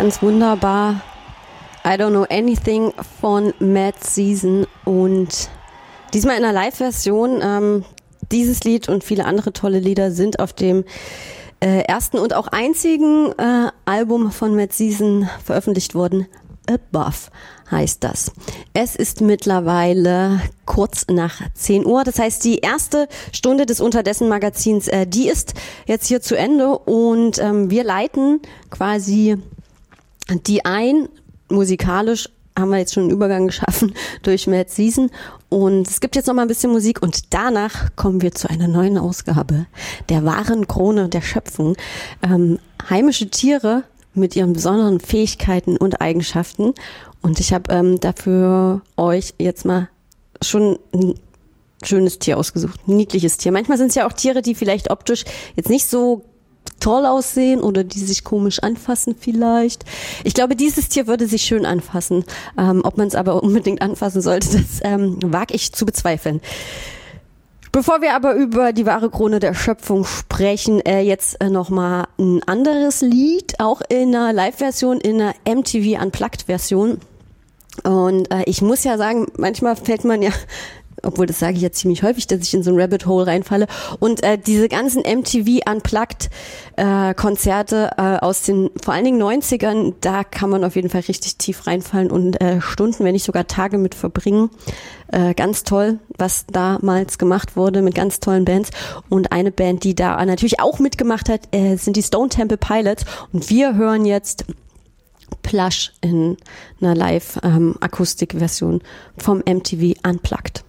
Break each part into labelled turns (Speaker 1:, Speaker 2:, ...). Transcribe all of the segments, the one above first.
Speaker 1: Ganz wunderbar. I Don't Know Anything von Mad Season und diesmal in einer Live-Version. Dieses Lied und viele andere tolle Lieder sind auf dem ersten und auch einzigen Album von Mad Season veröffentlicht worden. Above heißt das. Es ist mittlerweile kurz nach 10 Uhr. Das heißt, die erste Stunde des Unterdessen-Magazins, die ist jetzt hier zu Ende und wir leiten quasi die ein. Musikalisch haben wir jetzt schon einen Übergang geschaffen durch Mad Season und es gibt jetzt noch mal ein bisschen Musik und danach kommen wir zu einer neuen Ausgabe der wahren Krone der Schöpfung. Heimische Tiere mit ihren besonderen Fähigkeiten und Eigenschaften. Und ich habe dafür euch jetzt mal schon ein schönes Tier ausgesucht, ein niedliches Tier. Manchmal sind es ja auch Tiere, die vielleicht optisch jetzt nicht so toll aussehen oder die sich komisch anfassen vielleicht. Ich glaube, dieses Tier würde sich schön anfassen. Ob man es aber unbedingt anfassen sollte, das wage ich zu bezweifeln. Bevor wir aber über die wahre Krone der Schöpfung sprechen, jetzt nochmal ein anderes Lied, auch in einer Live-Version, in einer MTV Unplugged-Version. Und ich muss ja sagen, manchmal fällt man ja, obwohl das sage ich ja ziemlich häufig, dass ich in so ein Rabbit Hole reinfalle. Und diese ganzen MTV Unplugged Konzerte aus den vor allen Dingen 90ern, da kann man auf jeden Fall richtig tief reinfallen und Stunden, wenn nicht sogar Tage mit verbringen. Ganz toll, was damals gemacht wurde mit ganz tollen Bands. Und eine Band, die da natürlich auch mitgemacht hat, sind die Stone Temple Pilots. Und wir hören jetzt Plush in einer Live-Akustik-Version vom MTV Unplugged.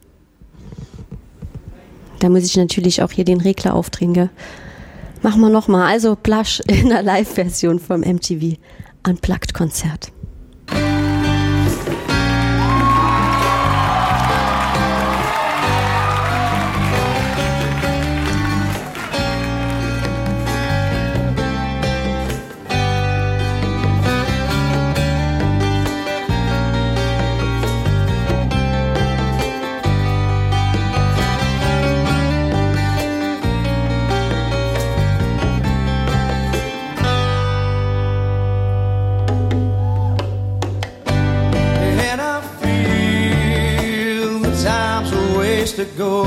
Speaker 1: Da muss ich natürlich auch hier den Regler aufdrehen, gell? Machen wir nochmal. Also Plush in einer Live-Version vom MTV Unplugged-Konzert.
Speaker 2: To go.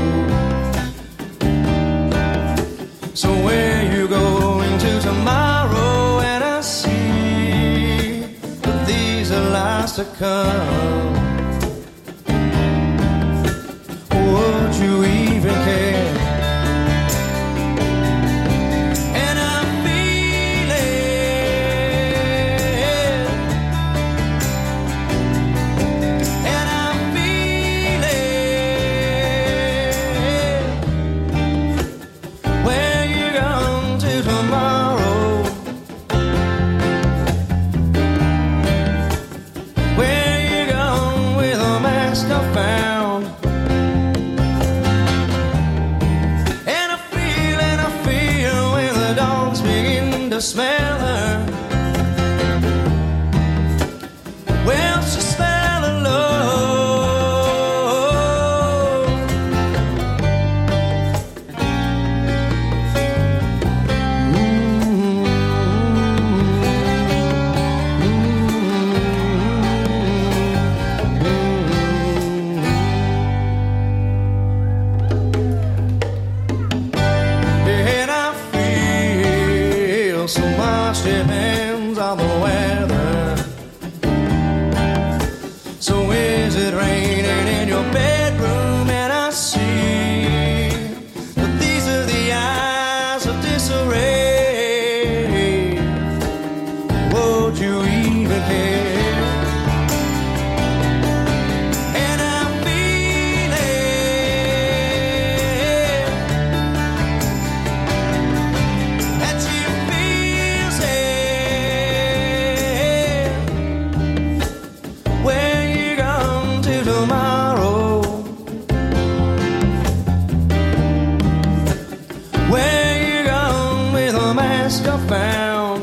Speaker 2: So where you going to tomorrow? And I see that these are lies to come. Would you even care? And I'm feeling, and I'm feeling. Where you going to tomorrow? Where you going with a mask I found? And I feel when the dogs begin to smell her. Well, she smell of love. And I feel so much depends on the weather. So is it raining in your bedroom? And I see that these are the eyes of disarray. Would you even care? And I'm feeling, that you feel sad. Where you going to tomorrow? Where you going with a mask I found?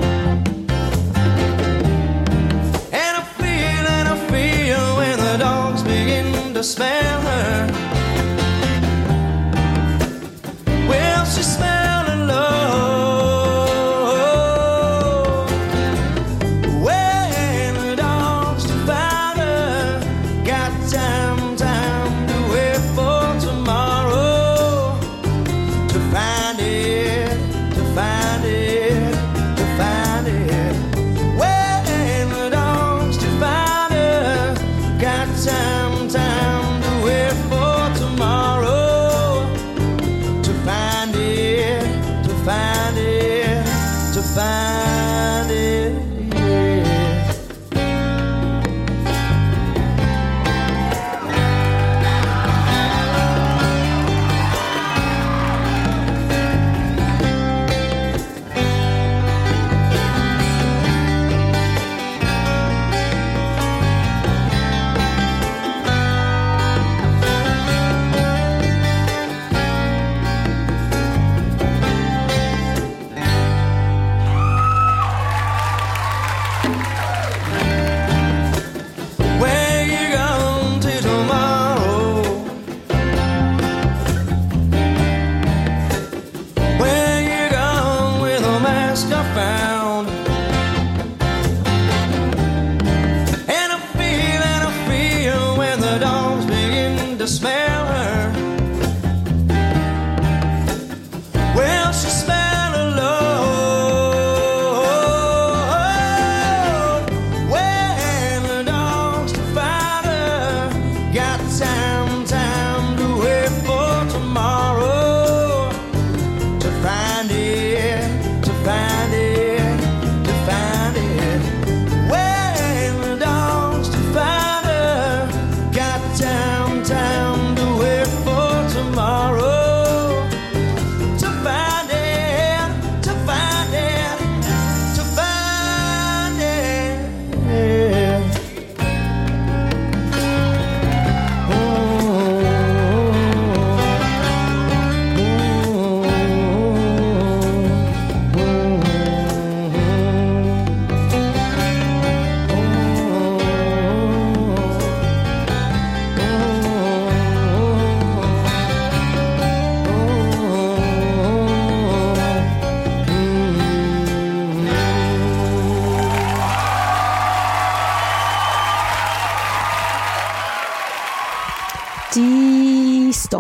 Speaker 2: And I feel when the dogs begin to smell her. Well, she smell of love.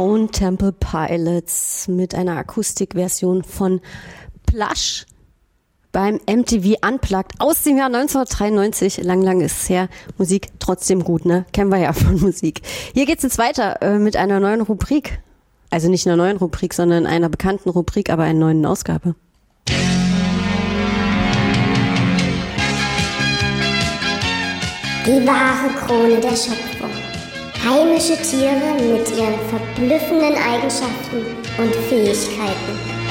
Speaker 1: Stone Temple Pilots mit einer Akustikversion von Plush beim MTV Unplugged aus dem Jahr 1993. Lang ist es her. Musik trotzdem gut, ne? Kennen wir ja von Musik. Hier geht's jetzt weiter mit einer neuen Rubrik. Also nicht einer neuen Rubrik, sondern einer bekannten Rubrik, aber einer neuen Ausgabe.
Speaker 3: Die wahre Krone der Schöpfung. Heimische Tiere mit ihren verblüffenden Eigenschaften und Fähigkeiten.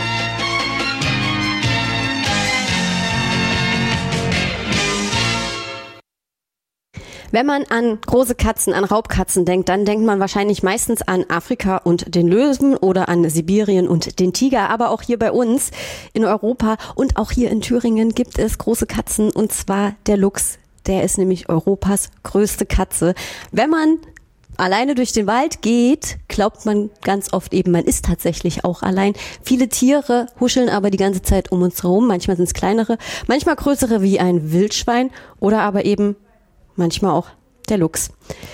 Speaker 1: Wenn man an große Katzen, an Raubkatzen denkt, dann denkt man wahrscheinlich meistens an Afrika und den Löwen oder an Sibirien und den Tiger. Aber auch hier bei uns in Europa und auch hier in Thüringen gibt es große Katzen, und zwar der Luchs. Der ist nämlich Europas größte Katze. Wenn man alleine durch den Wald geht, glaubt man ganz oft eben, man ist tatsächlich auch allein. Viele Tiere huscheln aber die ganze Zeit um uns herum. Manchmal sind es kleinere, manchmal größere wie ein Wildschwein oder aber eben manchmal auch der Luchs.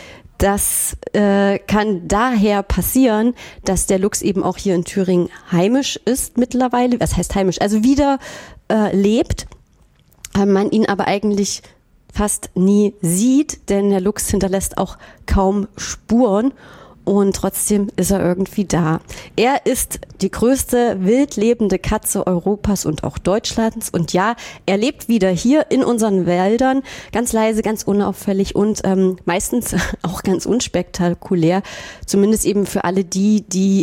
Speaker 1: Das kann daher passieren, dass der Luchs eben auch hier in Thüringen heimisch ist mittlerweile. Was heißt heimisch? Also wieder lebt. Man ihn aber eigentlich fast nie sieht, denn der Luchs hinterlässt auch kaum Spuren und trotzdem ist er irgendwie da. Er ist die größte wild lebende Katze Europas und auch Deutschlands, und ja, er lebt wieder hier in unseren Wäldern, ganz leise, ganz unauffällig und meistens auch ganz unspektakulär, zumindest eben für alle die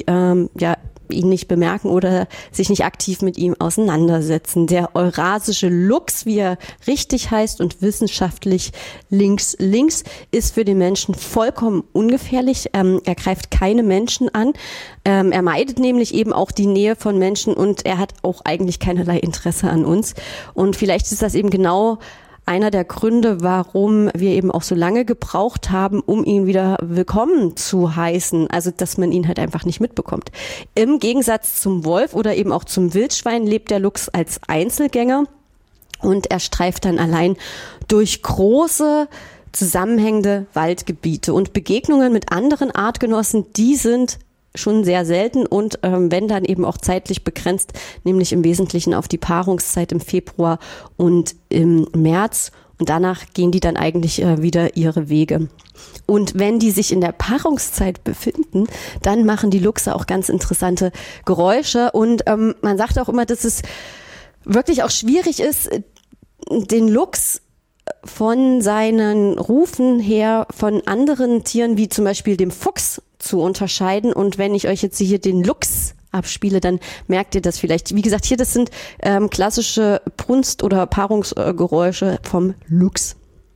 Speaker 1: ihn nicht bemerken oder sich nicht aktiv mit ihm auseinandersetzen. Der eurasische Luchs, wie er richtig heißt und wissenschaftlich links, ist für den Menschen vollkommen ungefährlich. Er greift keine Menschen an. Er meidet nämlich eben auch die Nähe von Menschen und er hat auch eigentlich keinerlei Interesse an uns. Und vielleicht ist das eben genau einer der Gründe, warum wir eben auch so lange gebraucht haben, um ihn wieder willkommen zu heißen. Also, dass man ihn halt einfach nicht mitbekommt. Im Gegensatz zum Wolf oder eben auch zum Wildschwein lebt der Luchs als Einzelgänger und er streift dann allein durch große, zusammenhängende Waldgebiete. Und Begegnungen mit anderen Artgenossen, die sind schon sehr selten und wenn dann eben auch zeitlich begrenzt, nämlich im Wesentlichen auf die Paarungszeit im Februar und im März, und danach gehen die dann eigentlich wieder ihre Wege. Und wenn die sich in der Paarungszeit befinden, dann machen die Luchse auch ganz interessante Geräusche und man sagt auch immer, dass es wirklich auch schwierig ist, den Luchs von seinen Rufen her von anderen Tieren wie zum Beispiel dem Fuchs zu unterscheiden. Und wenn ich euch jetzt hier den Luchs abspiele, dann merkt ihr das vielleicht. Wie gesagt, hier das sind klassische Brunst- oder Paarungsgeräusche vom Luchs.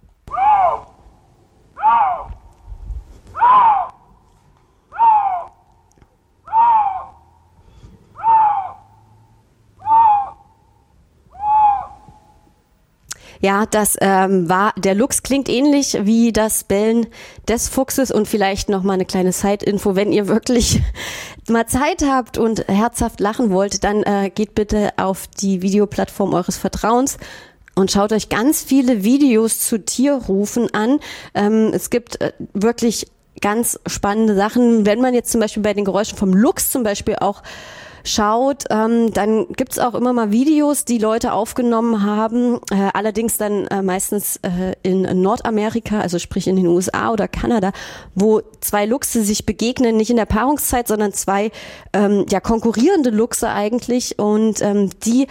Speaker 1: Ja, das war, der Luchs klingt ähnlich wie das Bellen des Fuchses. Und vielleicht noch mal eine kleine Side-Info, wenn ihr wirklich mal Zeit habt und herzhaft lachen wollt, dann geht bitte auf die Videoplattform eures Vertrauens und schaut euch ganz viele Videos zu Tierrufen an. Es gibt wirklich ganz spannende Sachen. Wenn man jetzt zum Beispiel bei den Geräuschen vom Luchs zum Beispiel auch schaut, dann gibt's auch immer mal Videos, die Leute aufgenommen haben, allerdings dann meistens in Nordamerika, also sprich in den USA oder Kanada, wo zwei Luchse sich begegnen, nicht in der Paarungszeit, sondern zwei konkurrierende Luchse eigentlich, und die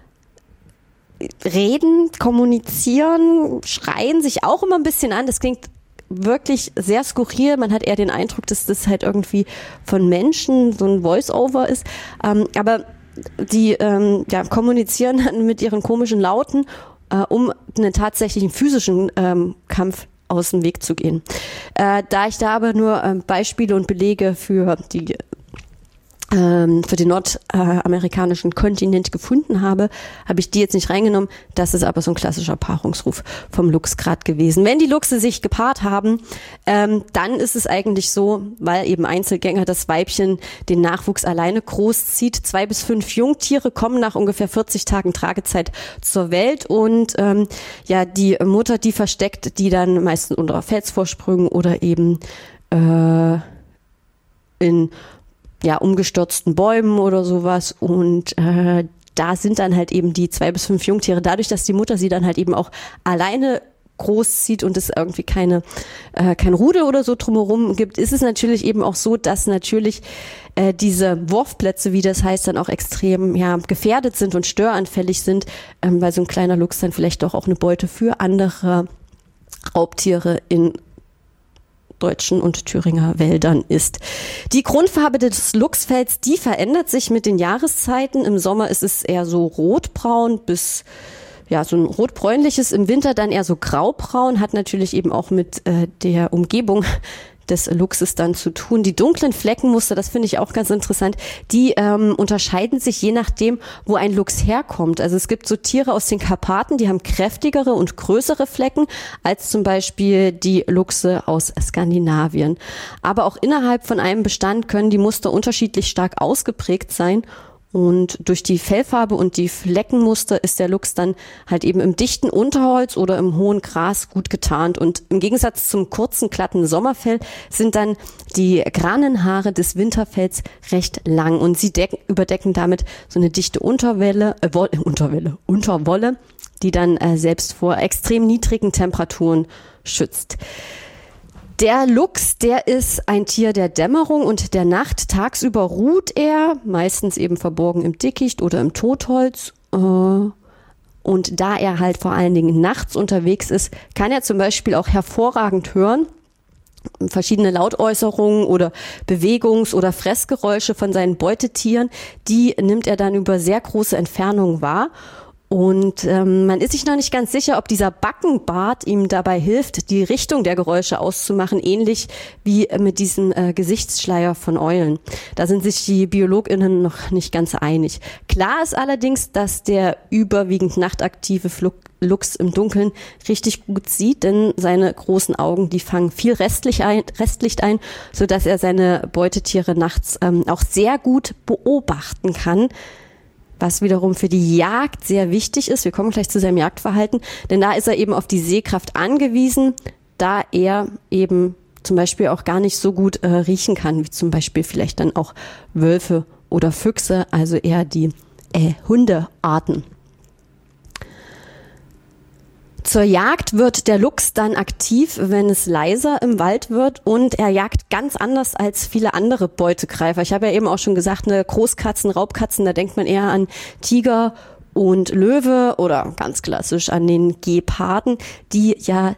Speaker 1: reden, kommunizieren, schreien sich auch immer ein bisschen an. Das klingt wirklich sehr skurril. Man hat eher den Eindruck, dass das halt irgendwie von Menschen so ein Voice-Over ist. Aber die kommunizieren dann mit ihren komischen Lauten, um einen tatsächlichen physischen Kampf aus dem Weg zu gehen. Da ich da aber nur Beispiele und Belege für den nordamerikanischen Kontinent gefunden habe ich die jetzt nicht reingenommen. Das ist aber so ein klassischer Paarungsruf vom Luchs gerade gewesen. Wenn die Luchse sich gepaart haben, dann ist es eigentlich so, weil eben Einzelgänger das Weibchen den Nachwuchs alleine großzieht. 2 bis 5 Jungtiere kommen nach ungefähr 40 Tagen Tragezeit zur Welt und die Mutter, die versteckt die dann meistens unter Felsvorsprüngen oder eben in umgestürzten Bäumen oder sowas. Und da sind dann halt eben die 2 bis 5 Jungtiere. Dadurch, dass die Mutter sie dann halt eben auch alleine großzieht und es irgendwie kein Rudel oder so drumherum gibt, ist es natürlich eben auch so, dass natürlich diese Wurfplätze, wie das heißt, dann auch extrem gefährdet sind und störanfällig sind, weil so ein kleiner Luchs dann vielleicht doch auch eine Beute für andere Raubtiere in deutschen und Thüringer Wäldern ist. Die Grundfarbe des Luchsfells, die verändert sich mit den Jahreszeiten. Im Sommer ist es eher so rotbraun bis so ein rotbräunliches, im Winter dann eher so graubraun, hat natürlich eben auch mit der Umgebung des Luchses dann zu tun. Die dunklen Fleckenmuster, das finde ich auch ganz interessant, die unterscheiden sich je nachdem, wo ein Luchs herkommt. Also es gibt so Tiere aus den Karpaten, die haben kräftigere und größere Flecken als zum Beispiel die Luchse aus Skandinavien. Aber auch innerhalb von einem Bestand können die Muster unterschiedlich stark ausgeprägt sein. Und durch die Fellfarbe und die Fleckenmuster ist der Luchs dann halt eben im dichten Unterholz oder im hohen Gras gut getarnt. Und im Gegensatz zum kurzen, glatten Sommerfell sind dann die Granenhaare des Winterfells recht lang. Und sie überdecken damit so eine dichte Unterwolle, die dann selbst vor extrem niedrigen Temperaturen schützt. Der Luchs, der ist ein Tier der Dämmerung und der Nacht. Tagsüber ruht er, meistens eben verborgen im Dickicht oder im Totholz. Und da er halt vor allen Dingen nachts unterwegs ist, kann er zum Beispiel auch hervorragend hören. Verschiedene Lautäußerungen oder Bewegungs- oder Fressgeräusche von seinen Beutetieren, die nimmt er dann über sehr große Entfernungen wahr. Und man ist sich noch nicht ganz sicher, ob dieser Backenbart ihm dabei hilft, die Richtung der Geräusche auszumachen, ähnlich wie mit diesem Gesichtsschleier von Eulen. Da sind sich die BiologInnen noch nicht ganz einig. Klar ist allerdings, dass der überwiegend nachtaktive Luchs im Dunkeln richtig gut sieht, denn seine großen Augen, die fangen viel Restlicht ein, sodass er seine Beutetiere nachts auch sehr gut beobachten kann. Was wiederum für die Jagd sehr wichtig ist. Wir kommen gleich zu seinem Jagdverhalten, denn da ist er eben auf die Sehkraft angewiesen, da er eben zum Beispiel auch gar nicht so gut riechen kann, wie zum Beispiel vielleicht dann auch Wölfe oder Füchse, also eher die Hundearten. Zur Jagd wird der Luchs dann aktiv, wenn es leiser im Wald wird, und er jagt ganz anders als viele andere Beutegreifer. Ich habe ja eben auch schon gesagt, Großkatzen, Raubkatzen, da denkt man eher an Tiger und Löwe oder ganz klassisch an den Geparden, die ja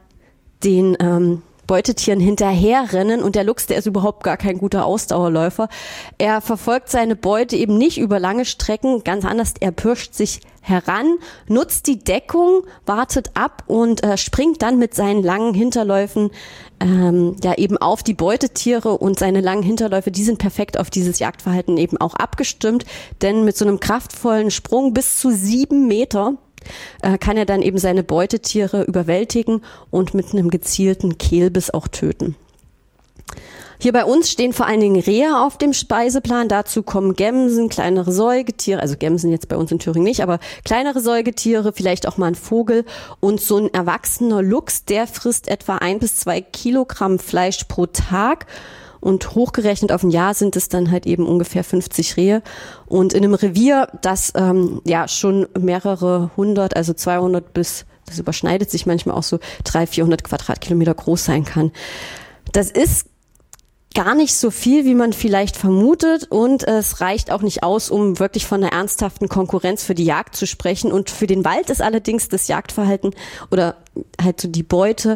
Speaker 1: den Beutetieren hinterherrennen, und der Luchs, der ist überhaupt gar kein guter Ausdauerläufer. Er verfolgt seine Beute eben nicht über lange Strecken, ganz anders, er pirscht sich heran, nutzt die Deckung, wartet ab und springt dann mit seinen langen Hinterläufen eben auf die Beutetiere, und seine langen Hinterläufe, die sind perfekt auf dieses Jagdverhalten eben auch abgestimmt, denn mit so einem kraftvollen Sprung bis zu 7 Meter kann er dann eben seine Beutetiere überwältigen und mit einem gezielten Kehlbiss auch töten. Hier bei uns stehen vor allen Dingen Rehe auf dem Speiseplan. Dazu kommen Gämsen, kleinere Säugetiere, also Gämsen jetzt bei uns in Thüringen nicht, aber kleinere Säugetiere, vielleicht auch mal ein Vogel. Und so ein erwachsener Luchs, der frisst etwa 1 bis 2 Kilogramm Fleisch pro Tag. Und hochgerechnet auf ein Jahr sind es dann halt eben ungefähr 50 Rehe. Und in einem Revier, das schon mehrere hundert, also 200 bis, das überschneidet sich manchmal auch so, 300-400 Quadratkilometer groß sein kann. Das ist gar nicht so viel, wie man vielleicht vermutet, und es reicht auch nicht aus, um wirklich von einer ernsthaften Konkurrenz für die Jagd zu sprechen. Und für den Wald ist allerdings das Jagdverhalten oder halt so die Beute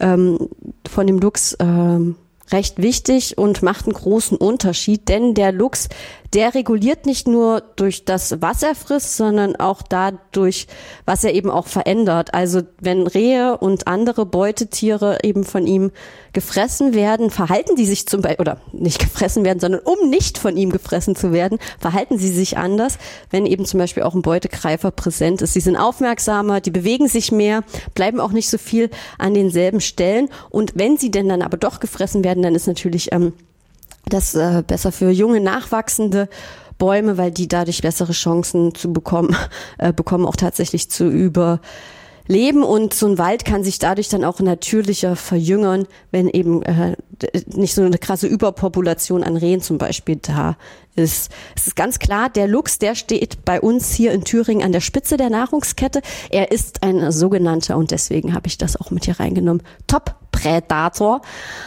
Speaker 1: von dem Luchs recht wichtig und macht einen großen Unterschied, denn der Luchs, der reguliert nicht nur durch das, was er frisst, sondern auch dadurch, was er eben auch verändert. Also wenn Rehe und andere Beutetiere eben von ihm gefressen werden, verhalten die sich zum Beispiel, oder nicht gefressen werden, sondern um nicht von ihm gefressen zu werden, verhalten sie sich anders, wenn eben zum Beispiel auch ein Beutegreifer präsent ist. Sie sind aufmerksamer, die bewegen sich mehr, bleiben auch nicht so viel an denselben Stellen, und wenn sie denn dann aber doch gefressen werden, dann ist natürlich das besser für junge, nachwachsende Bäume, weil die dadurch bessere Chancen zu bekommen auch tatsächlich zu überleben. leben und so ein Wald kann sich dadurch dann auch natürlicher verjüngern, wenn eben nicht so eine krasse Überpopulation an Rehen zum Beispiel da ist. Es ist ganz klar, der Luchs, der steht bei uns hier in Thüringen an der Spitze der Nahrungskette. Er ist ein sogenannter, und deswegen habe ich das auch mit hier reingenommen, Top-Prädator.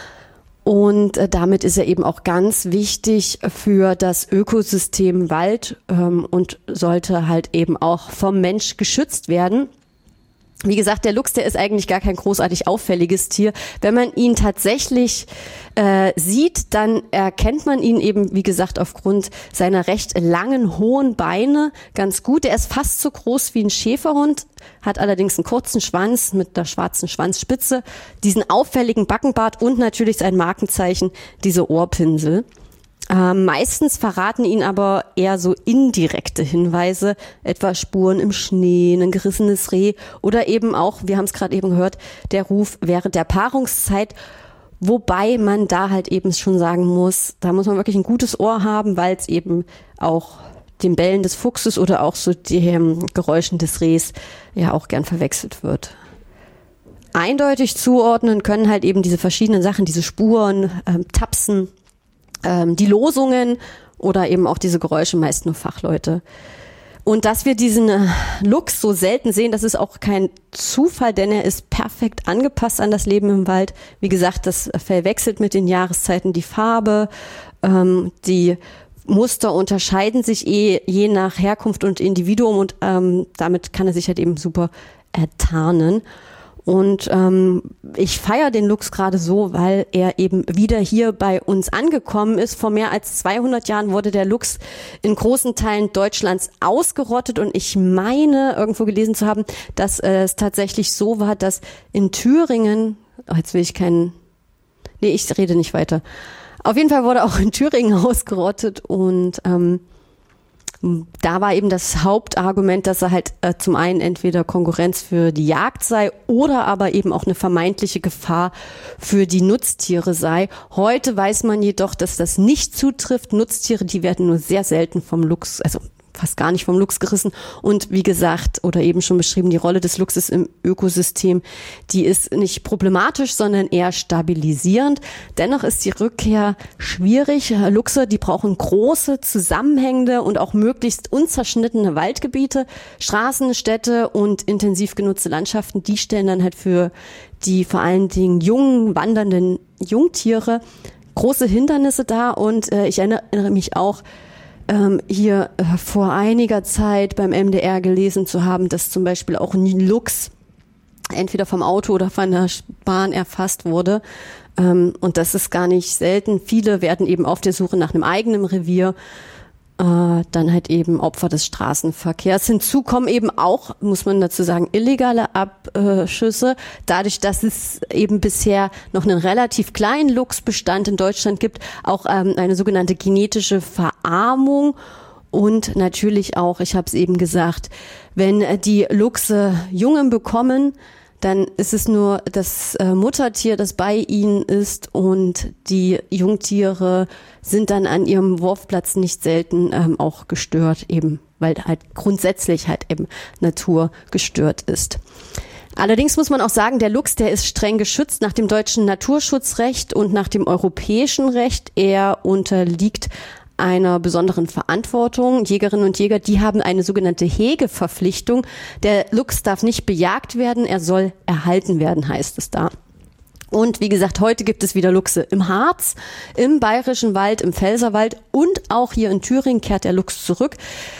Speaker 1: Und damit ist er eben auch ganz wichtig für das Ökosystem Wald und sollte halt eben auch vom Mensch geschützt werden. Wie gesagt, der Luchs, der ist eigentlich gar kein großartig auffälliges Tier. Wenn man ihn tatsächlich sieht, dann erkennt man ihn eben, wie gesagt, aufgrund seiner recht langen, hohen Beine ganz gut. Er ist fast so groß wie ein Schäferhund, hat allerdings einen kurzen Schwanz mit der schwarzen Schwanzspitze, diesen auffälligen Backenbart und natürlich sein Markenzeichen, diese Ohrpinsel. Meistens verraten ihn aber eher so indirekte Hinweise, etwa Spuren im Schnee, ein gerissenes Reh oder eben auch, wir haben es gerade eben gehört, der Ruf während der Paarungszeit, wobei man da halt eben schon sagen muss, da muss man wirklich ein gutes Ohr haben, weil es eben auch dem Bellen des Fuchses oder auch so den Geräuschen des Rehs ja auch gern verwechselt wird. Eindeutig zuordnen können halt eben diese verschiedenen Sachen, diese Spuren, Tapsen, die Losungen oder eben auch diese Geräusche, meist nur Fachleute. Und dass wir diesen Luchs so selten sehen, das ist auch kein Zufall, denn er ist perfekt angepasst an das Leben im Wald. Wie gesagt, das Fell wechselt mit den Jahreszeiten, die Farbe, die Muster unterscheiden sich je nach Herkunft und Individuum und damit kann er sich halt eben super tarnen. Und ich feiere den Luchs gerade so, weil er eben wieder hier bei uns angekommen ist. Vor mehr als 200 Jahren wurde der Luchs in großen Teilen Deutschlands ausgerottet. Und ich meine, irgendwo gelesen zu haben, dass es tatsächlich so war, dass in Thüringen, ich rede nicht weiter. Auf jeden Fall wurde auch in Thüringen ausgerottet und da war eben das Hauptargument, dass er halt zum einen entweder Konkurrenz für die Jagd sei oder aber eben auch eine vermeintliche Gefahr für die Nutztiere sei. Heute weiß man jedoch, dass das nicht zutrifft. Nutztiere, die werden nur sehr selten vom Luchs, also fast gar nicht vom Luchs gerissen. Und wie gesagt, oder eben schon beschrieben, die Rolle des Luchses im Ökosystem, die ist nicht problematisch, sondern eher stabilisierend. Dennoch ist die Rückkehr schwierig. Luchse, die brauchen große, zusammenhängende und auch möglichst unzerschnittene Waldgebiete, Straßen, Städte und intensiv genutzte Landschaften. Die stellen dann halt für die vor allen Dingen jungen, wandernden Jungtiere große Hindernisse dar. Und ich erinnere mich auch, hier vor einiger Zeit beim MDR gelesen zu haben, dass zum Beispiel auch ein Luchs entweder vom Auto oder von der Bahn erfasst wurde. Und das ist gar nicht selten. Viele werden eben auf der Suche nach einem eigenen Revier dann halt eben Opfer des Straßenverkehrs. Hinzu kommen eben auch, muss man dazu sagen, illegale Abschüsse. Dadurch, dass es eben bisher noch einen relativ kleinen Luchsbestand in Deutschland gibt, auch eine sogenannte genetische Verarmung und natürlich auch, ich habe es eben gesagt, wenn die Luchse Jungen bekommen, dann ist es nur das Muttertier, das bei ihnen ist und die Jungtiere sind dann an ihrem Wurfplatz nicht selten auch gestört, eben weil halt grundsätzlich halt eben Natur gestört ist. Allerdings muss man auch sagen, der Luchs, der ist streng geschützt nach dem deutschen Naturschutzrecht und nach dem europäischen Recht. Er unterliegt einer besonderen Verantwortung. Jägerinnen und Jäger, die haben eine sogenannte Hegeverpflichtung. Der Luchs darf nicht bejagt werden, er soll erhalten werden, heißt es da. Und wie gesagt, heute gibt es wieder Luchse im Harz, im Bayerischen Wald, im Pfälzerwald und auch hier in Thüringen kehrt der Luchs zurück.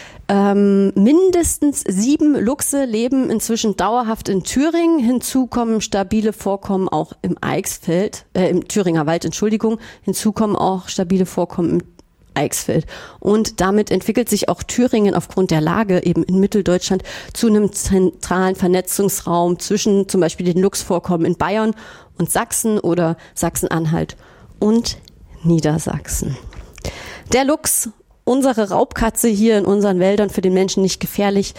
Speaker 1: Mindestens 7 Luchse leben inzwischen dauerhaft in Thüringen. Hinzu kommen stabile Vorkommen auch im im Thüringer Wald, Hinzu kommen auch stabile Vorkommen im Eichsfeld. Und damit entwickelt sich auch Thüringen aufgrund der Lage eben in Mitteldeutschland zu einem zentralen Vernetzungsraum zwischen zum Beispiel den Luchsvorkommen in Bayern und Sachsen oder Sachsen-Anhalt und Niedersachsen. Der Luchs, unsere Raubkatze hier in unseren Wäldern, für den Menschen nicht gefährlich.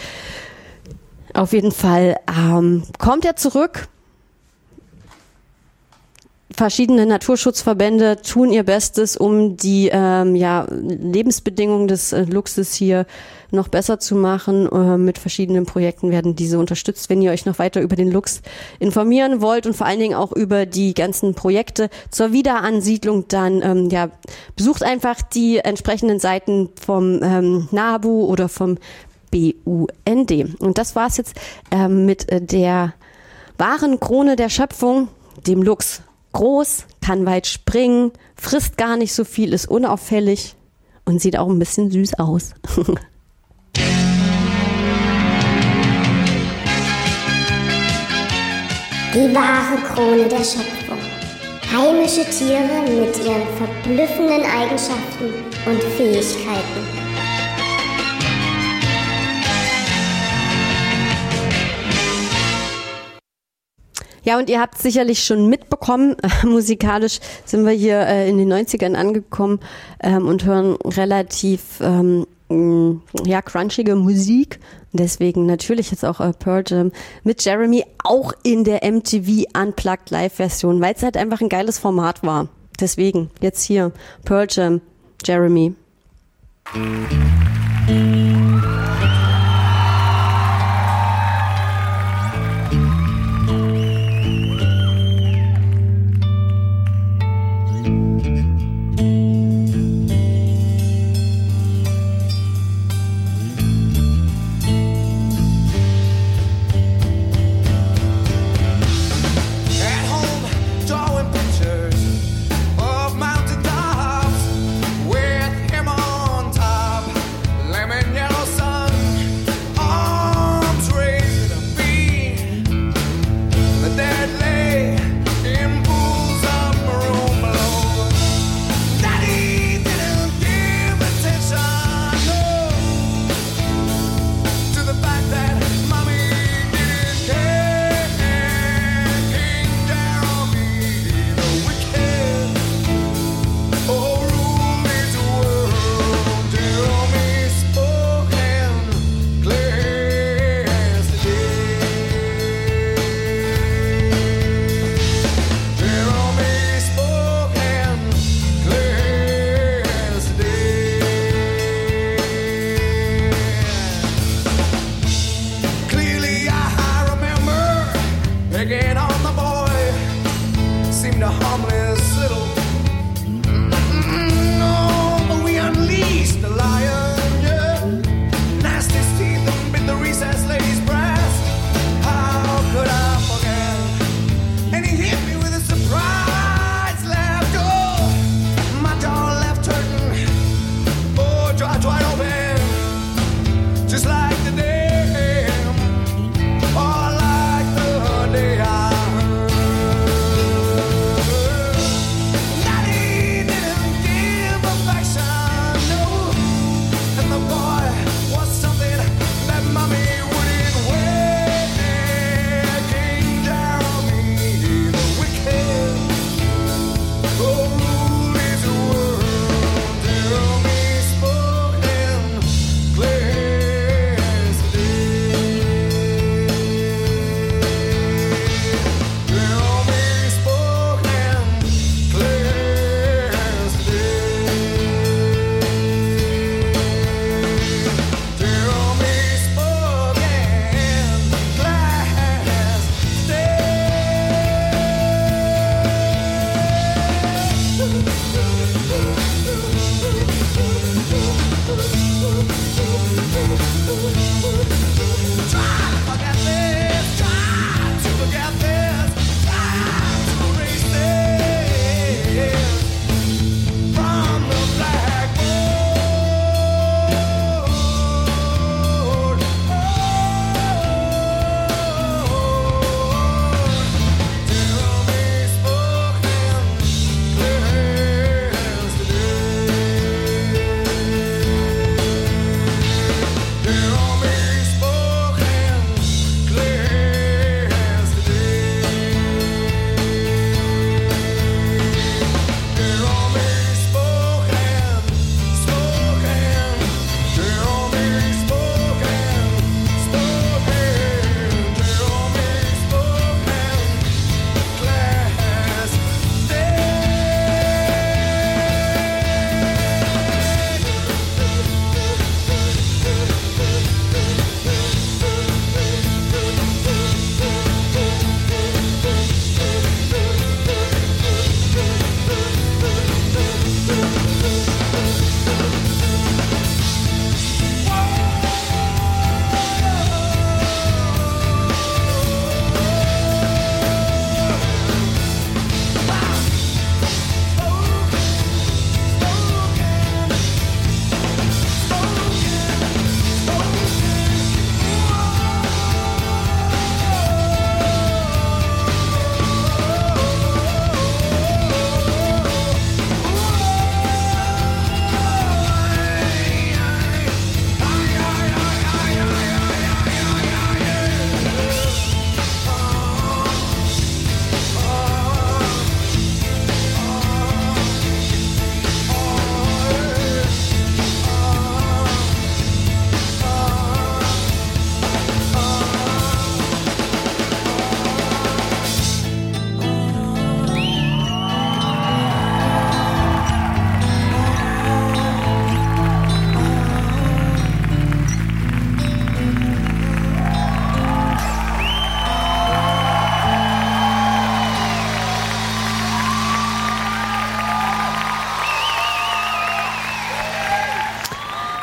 Speaker 1: Auf jeden Fall kommt er zurück. Verschiedene Naturschutzverbände tun ihr Bestes, um die Lebensbedingungen des Luchses hier noch besser zu machen. Mit verschiedenen Projekten werden diese unterstützt. Wenn ihr euch noch weiter über den Luchs informieren wollt und vor allen Dingen auch über die ganzen Projekte zur Wiederansiedlung, dann besucht einfach die entsprechenden Seiten vom NABU oder vom BUND. Und das war's jetzt mit der wahren Krone der Schöpfung, dem Luchs. Groß, kann weit springen, frisst gar nicht so viel, ist unauffällig und sieht auch ein bisschen süß aus.
Speaker 3: Die wahre Krone der Schöpfung. Heimische Tiere mit ihren verblüffenden Eigenschaften und Fähigkeiten.
Speaker 1: Ja, und ihr habt sicherlich schon mitbekommen, musikalisch sind wir hier in den 90ern angekommen und hören relativ crunchige Musik. Deswegen natürlich jetzt auch Pearl Jam mit Jeremy, auch in der MTV Unplugged Live-Version, weil es halt einfach ein geiles Format war. Deswegen jetzt hier Pearl Jam, Jeremy.
Speaker 2: With him on top, lemon yellow sun.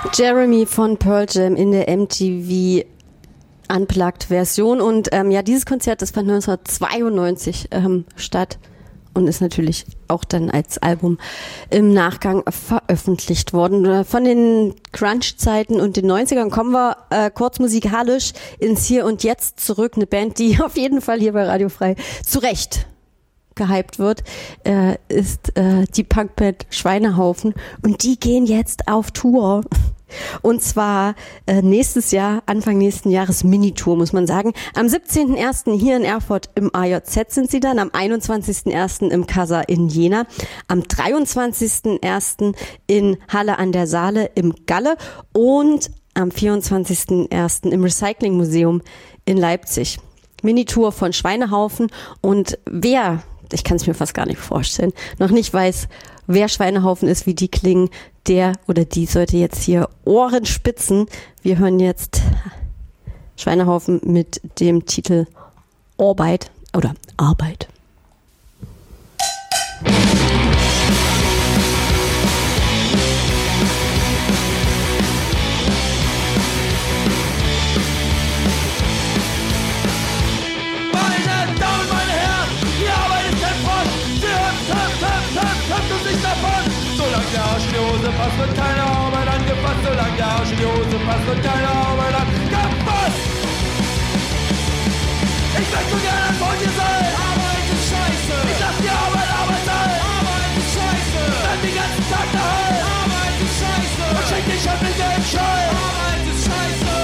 Speaker 1: Jeremy von Pearl Jam in der MTV Unplugged-Version. Und dieses Konzert, das fand 1992 statt und ist natürlich auch dann als Album im Nachgang veröffentlicht worden. Von den Crunch-Zeiten und den 90ern kommen wir kurz musikalisch ins Hier und Jetzt zurück. Eine Band, die auf jeden Fall hier bei Radio Frei zu Recht gehypt wird, ist die Punkband Schweinehaufen, und die gehen jetzt auf Tour. Und zwar Anfang nächsten Jahres Minitour, muss man sagen. Am 17.01. hier in Erfurt im AJZ sind sie dann, am 21.01. im Casa in Jena, am 23.01. in Halle an der Saale im Galle und am 24.01. im Recyclingmuseum in Leipzig. Minitour von Schweinehaufen, und ich kann es mir fast gar nicht vorstellen, noch nicht weiß, wer Schweinehaufen ist, wie die klingen, der oder die sollte jetzt hier Ohren spitzen. Wir hören jetzt Schweinehaufen mit dem Titel Arbeit.
Speaker 2: Passt, wird keine Arbeit angepasst, solange der Arsch in die Hose passt, wird keine Arbeit angepasst. Ich möchte so gerne von dir sein. Arbeit ist scheiße. Ich lass die Arbeit sein. Arbeit ist scheiße. Dann den ganzen Tag daheim. Arbeit ist scheiße. Und schick dich an den Geldschein. Arbeit ist scheiße.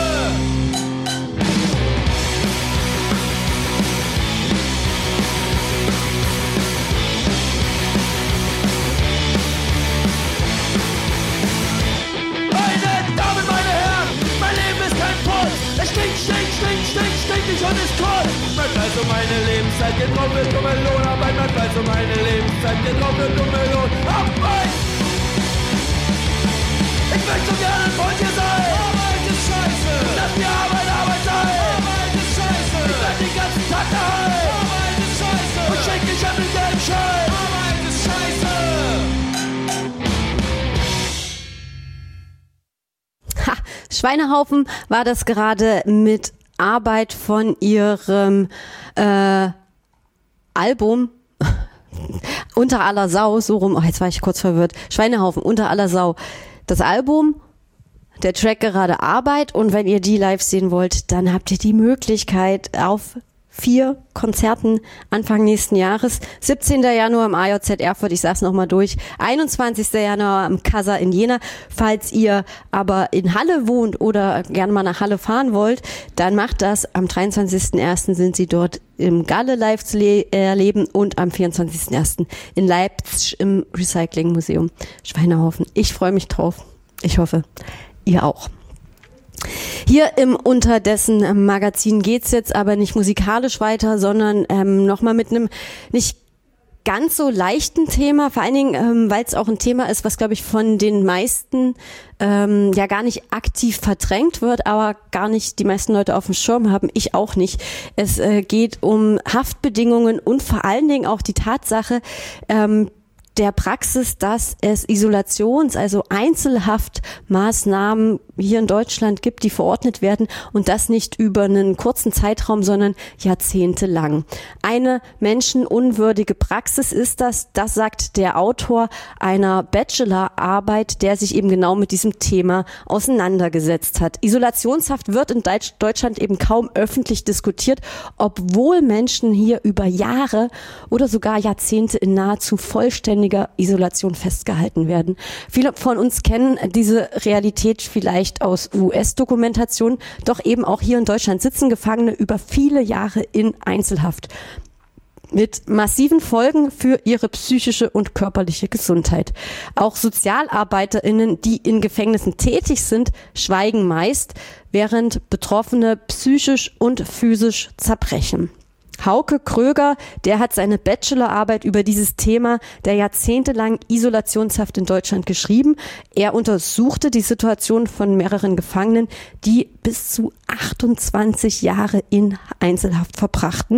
Speaker 2: Ich und ist toll. Man weiß um meine Lebenszeit, geht drauf für dumme Lohnarbeit. Man weiß um meine Lebenszeit, geht drauf für dumme Lohnarbeit. Ich möchte so gerne von dir sein. Arbeit ist scheiße. Lass die Arbeit sein. Arbeit ist scheiße. Ich bleib den ganzen Tag daheim. Arbeit ist scheiße. Und schenk dich an den Geldschein. Arbeit ist scheiße.
Speaker 1: Ha, Schweinehaufen war das gerade mit Arbeit von ihrem Album Unter aller Sau, so rum, jetzt war ich kurz verwirrt, Schweinehaufen, Unter aller Sau. Das Album, der Track gerade Arbeit, und wenn ihr die live sehen wollt, dann habt ihr die Möglichkeit auf 4 Konzerten Anfang nächsten Jahres. 17. Januar im AJZ Erfurt, ich sag's nochmal durch. 21. Januar im Casa in Jena. Falls ihr aber in Halle wohnt oder gerne mal nach Halle fahren wollt, dann macht das. Am 23.01. sind sie dort im Galle live zu erleben und am 24.01. in Leipzig im Recyclingmuseum Schweinehaufen. Ich freue mich drauf. Ich hoffe, ihr auch. Hier im Unterdessen Magazin geht's jetzt aber nicht musikalisch weiter, sondern nochmal mit einem nicht ganz so leichten Thema, vor allen Dingen, weil es auch ein Thema ist, was, glaube ich, von den meisten gar nicht aktiv verdrängt wird, aber gar nicht die meisten Leute auf dem Schirm haben, ich auch nicht. Es geht um Haftbedingungen und vor allen Dingen auch die Tatsache, der Praxis, dass es also Einzelhaftmaßnahmen hier in Deutschland gibt, die verordnet werden, und das nicht über einen kurzen Zeitraum, sondern jahrzehntelang. Eine menschenunwürdige Praxis ist das sagt der Autor einer Bachelorarbeit, der sich eben genau mit diesem Thema auseinandergesetzt hat. Isolationshaft wird in Deutschland eben kaum öffentlich diskutiert, obwohl Menschen hier über Jahre oder sogar Jahrzehnte in nahezu vollständiger Isolation festgehalten werden. Viele von uns kennen diese Realität vielleicht aus US-Dokumentationen, doch eben auch hier in Deutschland sitzen Gefangene über viele Jahre in Einzelhaft mit massiven Folgen für ihre psychische und körperliche Gesundheit. Auch SozialarbeiterInnen, die in Gefängnissen tätig sind, schweigen meist, während Betroffene psychisch und physisch zerbrechen. Hauke Kröger, der hat seine Bachelorarbeit über dieses Thema der jahrzehntelang Isolationshaft in Deutschland geschrieben. Er untersuchte die Situation von mehreren Gefangenen, die bis zu 28 Jahre in Einzelhaft verbrachten.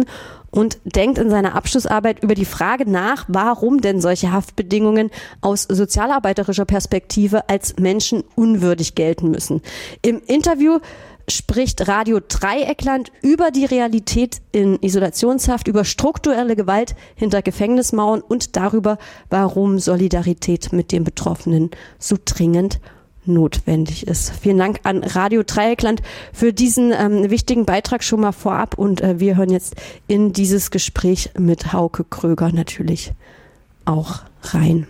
Speaker 1: und denkt in seiner Abschlussarbeit über die Frage nach, warum denn solche Haftbedingungen aus sozialarbeiterischer Perspektive als menschenunwürdig gelten müssen. Im Interview spricht Radio Dreieckland über die Realität in Isolationshaft, über strukturelle Gewalt hinter Gefängnismauern und darüber, warum Solidarität mit den Betroffenen so dringend notwendig ist. Vielen Dank an Radio Dreieckland für diesen wichtigen Beitrag schon mal vorab und wir hören jetzt in dieses Gespräch mit Hauke Kröger natürlich auch rein.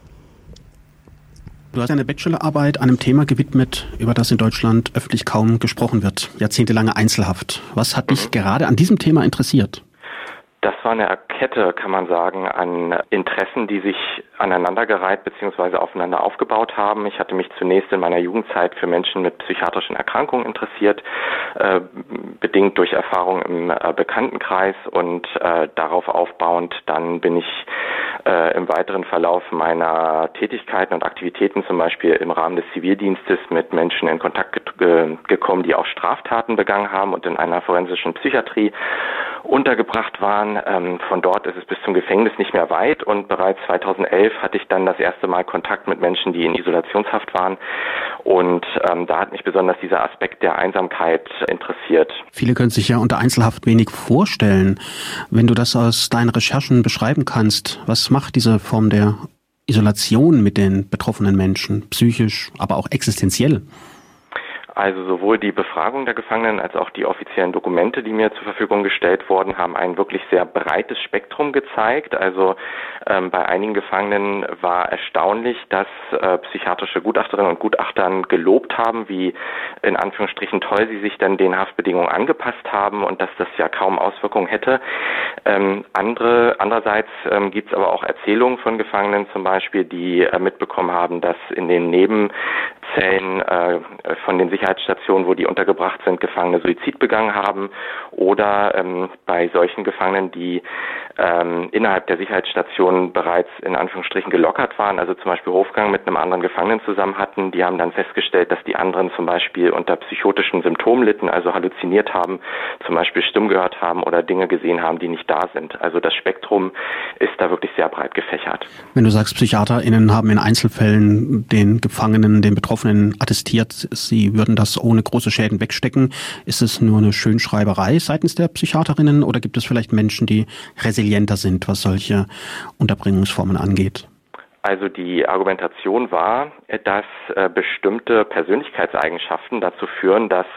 Speaker 4: Du hast eine Bachelorarbeit einem Thema gewidmet, über das in Deutschland öffentlich kaum gesprochen wird. Jahrzehntelange Einzelhaft. Was hat dich gerade an diesem Thema interessiert?
Speaker 5: Das war eine Kette, kann man sagen, an Interessen, die sich aneinandergereiht bzw. aufeinander aufgebaut haben. Ich hatte mich zunächst in meiner Jugendzeit für Menschen mit psychiatrischen Erkrankungen interessiert, bedingt durch Erfahrungen im Bekanntenkreis und darauf aufbauend dann bin ich im weiteren Verlauf meiner Tätigkeiten und Aktivitäten, zum Beispiel im Rahmen des Zivildienstes, mit Menschen in Kontakt gekommen, die auch Straftaten begangen haben und in einer forensischen Psychiatrie untergebracht waren. Von dort ist es bis zum Gefängnis nicht mehr weit und bereits 2011 hatte ich dann das erste Mal Kontakt mit Menschen, die in Isolationshaft waren und da hat mich besonders dieser Aspekt der Einsamkeit interessiert.
Speaker 4: Viele können sich ja unter Einzelhaft wenig vorstellen. Wenn du das aus deinen Recherchen beschreiben kannst, was macht diese Form der Isolation mit den betroffenen Menschen, psychisch, aber auch existenziell?
Speaker 5: Also sowohl die Befragung der Gefangenen als auch die offiziellen Dokumente, die mir zur Verfügung gestellt wurden, haben ein wirklich sehr breites Spektrum gezeigt. Also bei einigen Gefangenen war erstaunlich, dass psychiatrische Gutachterinnen und Gutachtern gelobt haben, wie in Anführungsstrichen toll sie sich dann den Haftbedingungen angepasst haben und dass das ja kaum Auswirkungen hätte. Andererseits gibt es aber auch Erzählungen von Gefangenen zum Beispiel, die mitbekommen haben, dass in den Nebenzellen von den Sicherheitsstationen, wo die untergebracht sind, Gefangene Suizid begangen haben oder bei solchen Gefangenen, die innerhalb der Sicherheitsstationen bereits in Anführungsstrichen gelockert waren, also zum Beispiel Hofgang mit einem anderen Gefangenen zusammen hatten, die haben dann festgestellt, dass die anderen zum Beispiel unter psychotischen Symptomen litten, also halluziniert haben, zum Beispiel Stimmen gehört haben oder Dinge gesehen haben, die nicht da sind. Also das Spektrum ist da wirklich sehr breit gefächert.
Speaker 4: Wenn du sagst, PsychiaterInnen haben in Einzelfällen den Gefangenen, den Betroffenen attestiert, sie würden das ohne große Schäden wegstecken, ist es nur eine Schönschreiberei seitens der PsychiaterInnen oder gibt es vielleicht Menschen, die resilienter sind, was solche Unterbringungsformen angeht?
Speaker 5: Also die Argumentation war, dass bestimmte Persönlichkeitseigenschaften dazu führen, dass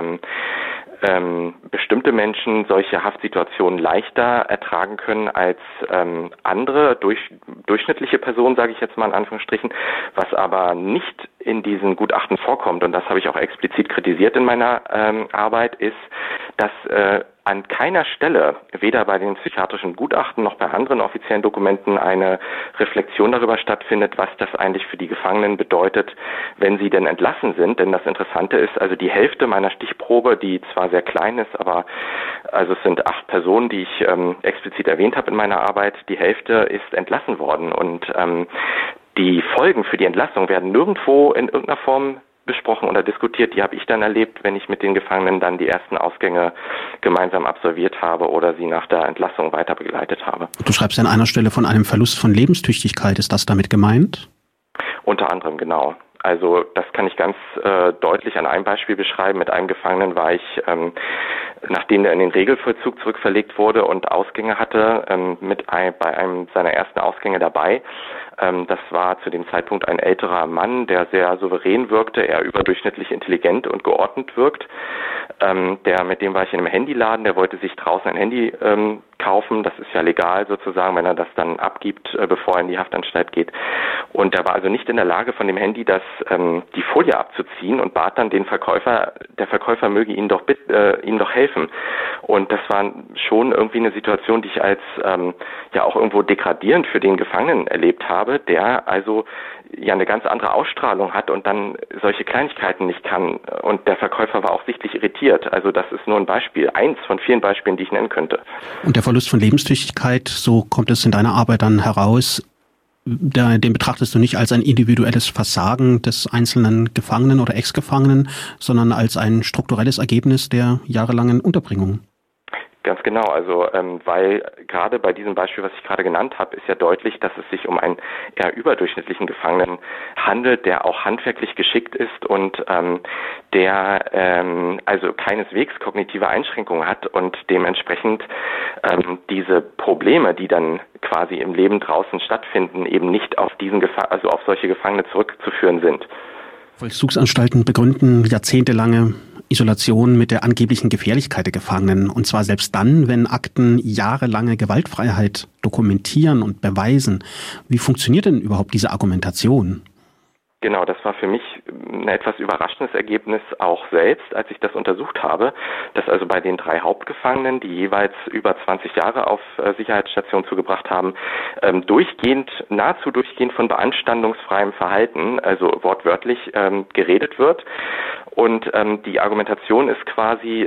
Speaker 5: bestimmte Menschen solche Haftsituationen leichter ertragen können als andere, durchschnittliche Personen, sage ich jetzt mal in Anführungsstrichen, was aber nicht in diesen Gutachten vorkommt, und das habe ich auch explizit kritisiert in meiner Arbeit, ist, dass an keiner Stelle, weder bei den psychiatrischen Gutachten noch bei anderen offiziellen Dokumenten, eine Reflexion darüber stattfindet, was das eigentlich für die Gefangenen bedeutet, wenn sie denn entlassen sind. Denn das Interessante ist, also die Hälfte meiner Stichprobe, die zwar sehr klein ist, aber also es sind 8 Personen, die ich explizit erwähnt habe in meiner Arbeit, die Hälfte ist entlassen worden. Und die Folgen für die Entlassung werden nirgendwo in irgendeiner Form besprochen oder diskutiert. Die habe ich dann erlebt, wenn ich mit den Gefangenen dann die ersten Ausgänge gemeinsam absolviert habe oder sie nach der Entlassung weiter begleitet habe.
Speaker 4: Du schreibst an einer Stelle von einem Verlust von Lebenstüchtigkeit. Ist das damit gemeint?
Speaker 5: Unter anderem, genau. Also das kann ich ganz deutlich an einem Beispiel beschreiben. Mit einem Gefangenen war ich, nachdem er in den Regelvollzug zurückverlegt wurde und Ausgänge hatte, bei einem seiner ersten Ausgänge dabei. Das war zu dem Zeitpunkt ein älterer Mann, der sehr souverän wirkte, eher überdurchschnittlich intelligent und geordnet wirkt. Mit dem war ich in einem Handyladen, der wollte sich draußen ein Handy kaufen. Das ist ja legal sozusagen, wenn er das dann abgibt, bevor er in die Haftanstalt geht. Und er war also nicht in der Lage, von dem Handy die Folie abzuziehen und bat dann den Verkäufer, der Verkäufer möge ihm doch helfen. Und das war schon irgendwie eine Situation, die ich als ja auch irgendwo degradierend für den Gefangenen erlebt habe, der also ja eine ganz andere Ausstrahlung hat und dann solche Kleinigkeiten nicht kann. Und der Verkäufer war auch sichtlich irritiert. Also das ist nur ein Beispiel, eins von vielen Beispielen, die ich nennen könnte.
Speaker 4: Und der Verlust von Lebenstüchtigkeit, so kommt es in deiner Arbeit dann heraus, den betrachtest du nicht als ein individuelles Versagen des einzelnen Gefangenen oder Ex-Gefangenen, sondern als ein strukturelles Ergebnis der jahrelangen Unterbringung.
Speaker 5: Ganz genau, also weil gerade bei diesem Beispiel, was ich gerade genannt habe, ist ja deutlich, dass es sich um einen eher überdurchschnittlichen Gefangenen handelt, der auch handwerklich geschickt ist und der also keineswegs kognitive Einschränkungen hat und dementsprechend diese Probleme, die dann quasi im Leben draußen stattfinden, eben nicht auf auf solche Gefangene zurückzuführen sind.
Speaker 4: Vollzugsanstalten begründen jahrzehntelange Isolation mit der angeblichen Gefährlichkeit der Gefangenen. Und zwar selbst dann, wenn Akten jahrelange Gewaltfreiheit dokumentieren und beweisen. Wie funktioniert denn überhaupt diese Argumentation?
Speaker 5: Genau, das war für mich ein etwas überraschendes Ergebnis auch selbst, als ich das untersucht habe, dass also bei den 3 Hauptgefangenen, die jeweils über 20 Jahre auf Sicherheitsstationen zugebracht haben, nahezu durchgehend von beanstandungsfreiem Verhalten, also wortwörtlich geredet wird. Und die Argumentation ist quasi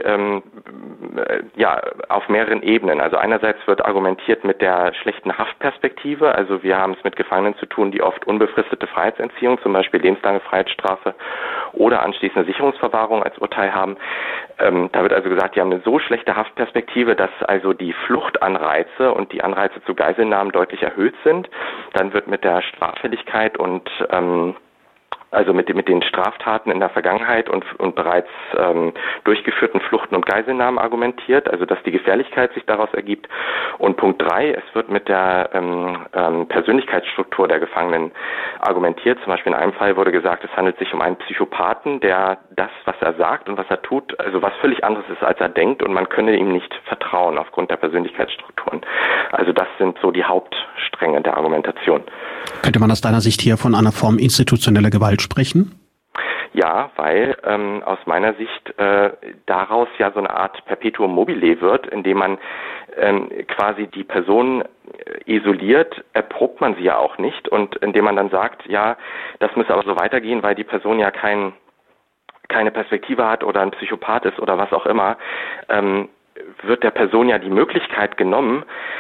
Speaker 5: auf mehreren Ebenen. Also einerseits wird argumentiert mit der schlechten Haftperspektive. Also wir haben es mit Gefangenen zu tun, die oft unbefristete Freiheitsentziehung, zum Beispiel lebenslange Freiheitsstrafe oder anschließende Sicherungsverwahrung als Urteil haben. Da wird also gesagt, die haben eine so schlechte Haftperspektive, dass also die Fluchtanreize und die Anreize zu Geiselnahmen deutlich erhöht sind. Dann wird mit der Straffälligkeit und also mit den Straftaten in der Vergangenheit und bereits durchgeführten Fluchten und Geiselnahmen argumentiert, also dass die Gefährlichkeit sich daraus ergibt. Und Punkt 3, es wird mit der Persönlichkeitsstruktur der Gefangenen argumentiert. Zum Beispiel in einem Fall wurde gesagt, es handelt sich um einen Psychopathen, der das, was er sagt und was er tut, also was völlig anderes ist, als er denkt, und man könne ihm nicht vertrauen aufgrund der Persönlichkeitsstrukturen. Also das sind so die Hauptstränge der Argumentation.
Speaker 4: Könnte man aus deiner Sicht hier von einer Form institutioneller Gewalt sprechen?
Speaker 5: Ja, weil aus meiner Sicht daraus ja so eine Art Perpetuum mobile wird, indem man quasi die Person isoliert, erprobt man sie ja auch nicht, und indem man dann sagt, ja, das müsse aber so weitergehen, weil die Person ja keine Perspektive hat oder ein Psychopath ist oder was auch immer, wird der Person ja die Möglichkeit genommen,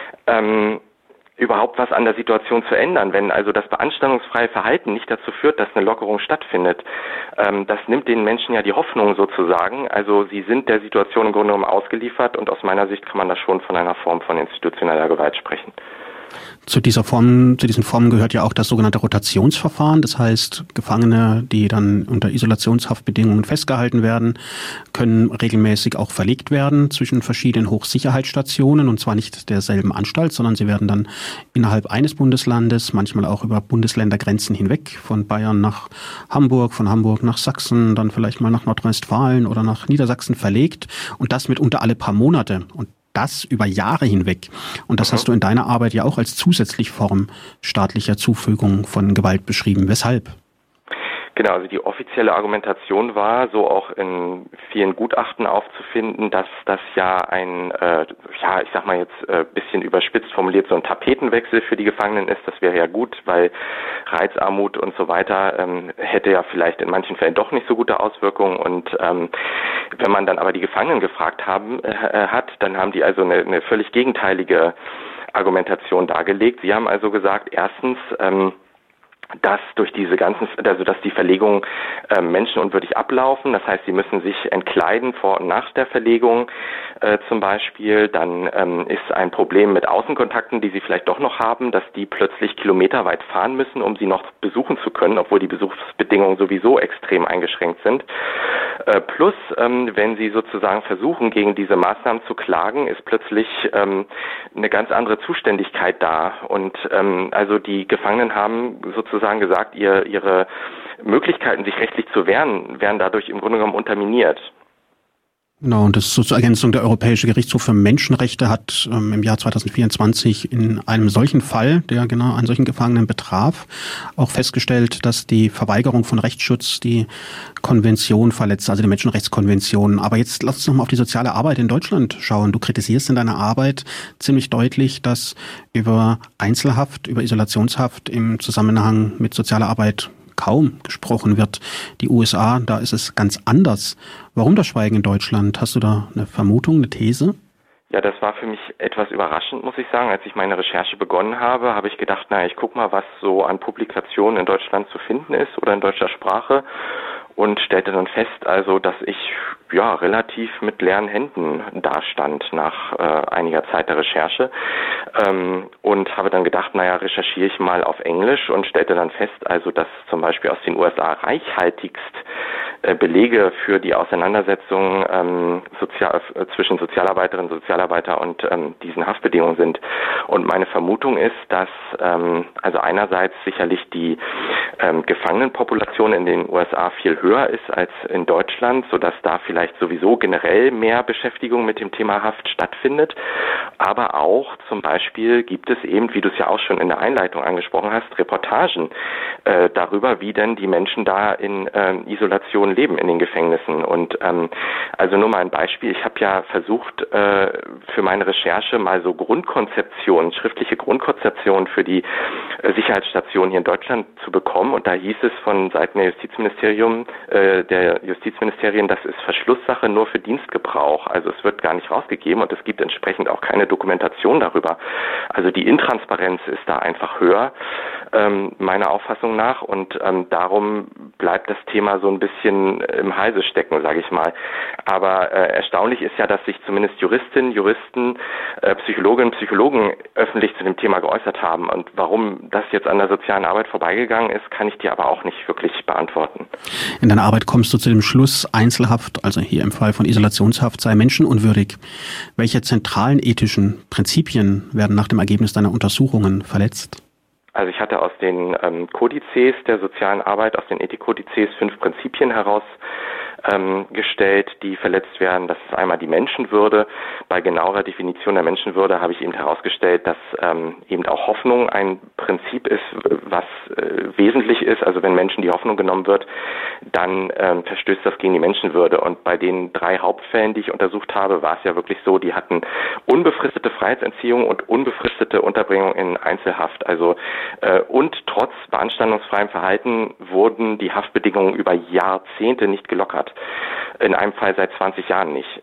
Speaker 5: überhaupt was an der Situation zu ändern. Wenn also das beanstandungsfreie Verhalten nicht dazu führt, dass eine Lockerung stattfindet, das nimmt den Menschen ja die Hoffnung sozusagen. Also sie sind der Situation im Grunde genommen ausgeliefert, und aus meiner Sicht kann man da schon von einer Form von institutioneller Gewalt sprechen.
Speaker 4: Zu diesen Formen gehört ja auch das sogenannte Rotationsverfahren. Das heißt, Gefangene, die dann unter Isolationshaftbedingungen festgehalten werden, können regelmäßig auch verlegt werden zwischen verschiedenen Hochsicherheitsstationen, und zwar nicht derselben Anstalt, sondern sie werden dann innerhalb eines Bundeslandes, manchmal auch über Bundesländergrenzen hinweg, von Bayern nach Hamburg, von Hamburg nach Sachsen, dann vielleicht mal nach Nordrhein-Westfalen oder nach Niedersachsen verlegt, und das mitunter alle paar Monate. Und das über Jahre hinweg. Und das hast du in deiner Arbeit ja auch als zusätzliche Form staatlicher Zufügung von Gewalt beschrieben. Weshalb?
Speaker 5: Genau, also die offizielle Argumentation war, so auch in vielen Gutachten aufzufinden, dass das ja ein, ich sag mal jetzt bisschen überspitzt formuliert, so ein Tapetenwechsel für die Gefangenen ist. Das wäre ja gut, weil Reizarmut und so weiter hätte ja vielleicht in manchen Fällen doch nicht so gute Auswirkungen. Und wenn man dann aber die Gefangenen gefragt hat, dann haben die also eine völlig gegenteilige Argumentation dargelegt. Sie haben also gesagt, erstens, dass durch dass die Verlegungen menschenunwürdig ablaufen. Das heißt, sie müssen sich entkleiden vor und nach der Verlegung zum Beispiel. Dann ist ein Problem mit Außenkontakten, die sie vielleicht doch noch haben, dass die plötzlich kilometerweit fahren müssen, um sie noch besuchen zu können, obwohl die Besuchsbedingungen sowieso extrem eingeschränkt sind. Plus, wenn sie sozusagen versuchen, gegen diese Maßnahmen zu klagen, ist plötzlich eine ganz andere Zuständigkeit da. Und also die Gefangenen haben sozusagen gesagt, ihre Möglichkeiten, sich rechtlich zu wehren, werden dadurch im Grunde genommen unterminiert.
Speaker 4: Genau, und das ist so zur Ergänzung. Der Europäische Gerichtshof für Menschenrechte hat im Jahr 2024 in einem solchen Fall, der genau einen solchen Gefangenen betraf, auch festgestellt, dass die Verweigerung von Rechtsschutz die Konvention verletzt, also die Menschenrechtskonvention. Aber jetzt lass uns nochmal auf die soziale Arbeit in Deutschland schauen. Du kritisierst in deiner Arbeit ziemlich deutlich, dass über Einzelhaft, über Isolationshaft im Zusammenhang mit sozialer Arbeit kaum gesprochen wird. Die USA, da ist es ganz anders. Warum das Schweigen in Deutschland? Hast du da eine Vermutung, eine These?
Speaker 5: Ja, das war für mich etwas überraschend, muss ich sagen. Als ich meine Recherche begonnen habe, habe ich gedacht, ich guck mal, was so an Publikationen in Deutschland zu finden ist oder in deutscher Sprache. und stellte dann fest, also dass ich relativ mit leeren Händen dastand nach einiger Zeit der Recherche, und habe dann gedacht, recherchiere ich mal auf Englisch, und stellte dann fest, also dass zum Beispiel aus den USA reichhaltigst Belege für die Auseinandersetzung zwischen Sozialarbeiterinnen und Sozialarbeiter und diesen Haftbedingungen sind. Und meine Vermutung ist, dass also einerseits sicherlich die Gefangenenpopulation in den USA viel höher ist als in Deutschland, sodass da vielleicht sowieso generell mehr Beschäftigung mit dem Thema Haft stattfindet. Aber auch zum Beispiel gibt es eben, wie du es ja auch schon in der Einleitung angesprochen hast, Reportagen darüber, wie denn die Menschen da in Isolation leben in den Gefängnissen. Und also nur mal ein Beispiel. Ich habe ja versucht, für meine Recherche mal so schriftliche Grundkonzeptionen für die Sicherheitsstation hier in Deutschland zu bekommen. Und da hieß es von Seiten der Justizministerien, das ist Verschlusssache nur für Dienstgebrauch. Also es wird gar nicht rausgegeben und es gibt entsprechend auch keine Dokumentation darüber. Also die Intransparenz ist da einfach höher, meiner Auffassung nach. Und darum bleibt das Thema so ein bisschen im Halse stecken, sage ich mal. Aber erstaunlich ist ja, dass sich zumindest Juristinnen, Juristen, Psychologinnen und Psychologen öffentlich zu dem Thema geäußert haben. Und warum das jetzt an der sozialen Arbeit vorbeigegangen ist, kann ich dir aber auch nicht wirklich beantworten.
Speaker 4: In deiner Arbeit kommst du zu dem Schluss, Einzelhaft, also hier im Fall von Isolationshaft, sei menschenunwürdig. Welche zentralen ethischen Prinzipien werden nach dem Ergebnis deiner Untersuchungen verletzt?
Speaker 5: Also ich hatte aus den Kodizes der sozialen Arbeit, aus den Ethikkodizes 5 Prinzipien herausgestellt, die verletzt werden. Das ist einmal die Menschenwürde. Bei genauerer Definition der Menschenwürde habe ich eben herausgestellt, dass eben auch Hoffnung ein Prinzip ist, was wesentlich ist. Also wenn Menschen die Hoffnung genommen wird, dann verstößt das gegen die Menschenwürde. Und bei den 3 Hauptfällen, die ich untersucht habe, war es ja wirklich so, die hatten unbefristete Freiheitsentziehung und unbefristete Unterbringung in Einzelhaft. Also und trotz beanstandungsfreiem Verhalten wurden die Haftbedingungen über Jahrzehnte nicht gelockert. In einem Fall seit 20 Jahren nicht.